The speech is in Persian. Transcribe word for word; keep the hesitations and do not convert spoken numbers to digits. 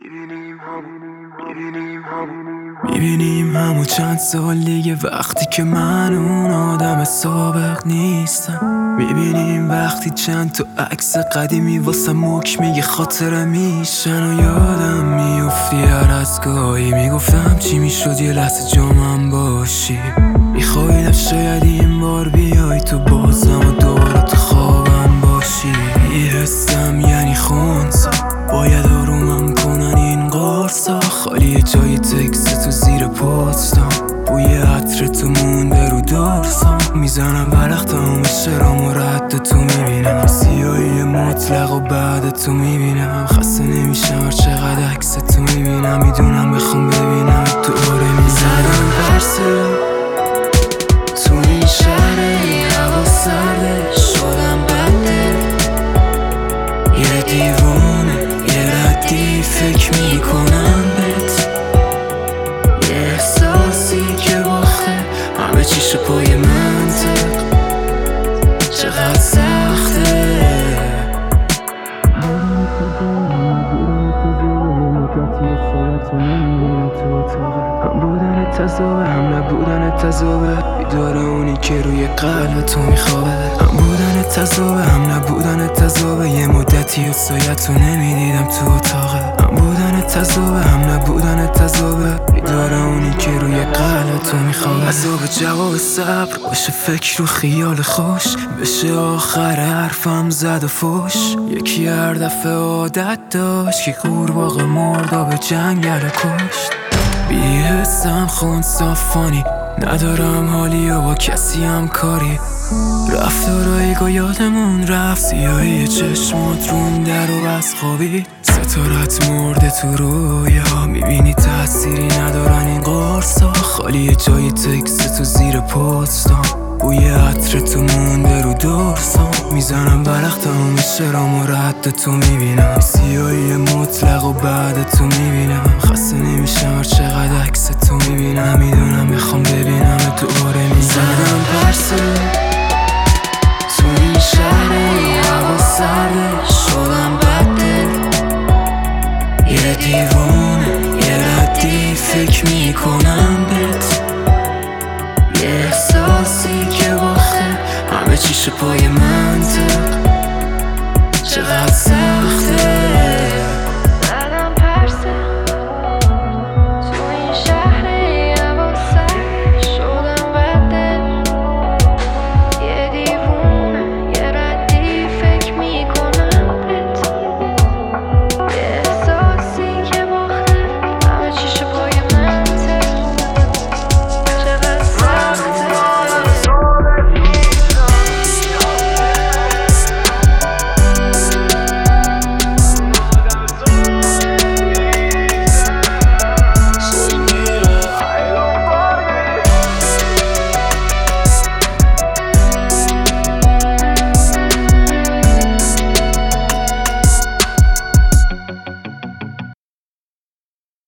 میبینیم همو چند سال دیگه وقتی که من اون آدم سابق نیستم. میبینیم وقتی چند تا عکس قدیمی واسه مک میگه خاطره میشن و یادم میافتی هر از گاهی میگفتم چی میشد یه لحظه جامم باشی. میخوایدم شاید این بار بیای تو بازم و دوباره تو خوابم باشی. میرستم یعنی خونسا باید آرومم کنن این قرصا. خالی جای تکس تو زیر پستم، بوی عطر تو مونده رو دارسام. میزنم برق تمام شرام و رد تو میبینم، سیاهی مطلق و بعد تو میبینم. خسته نمیشم هر چقدر عکس تو میبینم، میدونم بخوام ببینم دوباره میزنم پرسه تو این شهر این هوا سرده. شدم بده یه دیوونه یه ردی فکر میکنم بهت، یه احساسی که باخته همه چیش پای منطق. چقدر سخته هم بودن تضابه هم نبودن تضابه. بیدار اونی که روی قلب تو میخوابه. هم بودن تضابه هم نبودن تضابه. یه مدتی و سایت رو نمیدیدم تو اتاقه. هم بودن تضابه هم نبودن تضابه. بیدار اونی که روی قلب تو میخوابه. عذاب جواب صبر باشه فکر و خیال خوش، بشه آخر حرفم زد و فوش. یکی هر دفعه عادت داشت که قورباغه مردا به جنگل کشت. بی‌حسم خونسافانی ندارم حالی و با کسی هم کاری. رفتارایی که یادمون رفت، سیاهی چشمات رون در و بس خوابی. ستارت مرده تو رویا، میبینی تأثیری ندارن این قرصا. خالی جای تکس تو زیر پستم، بوی عطر تو مونده رو دورسام. میزنم برق تمام شرام و رد تو میبینم، سیاهی مطلق و بعد تو میبینم. خسته نمیشم هر چقدر عکس تو میبینم، میدونم بخوام ببینم دوباره میزنم پرسه تو این شهر این هوا سرده. شدم بده یه دیوونه یه ردی فکر میکنم بهت، یه احساسی که باخته همه چیش پای منطق. چقدر سخته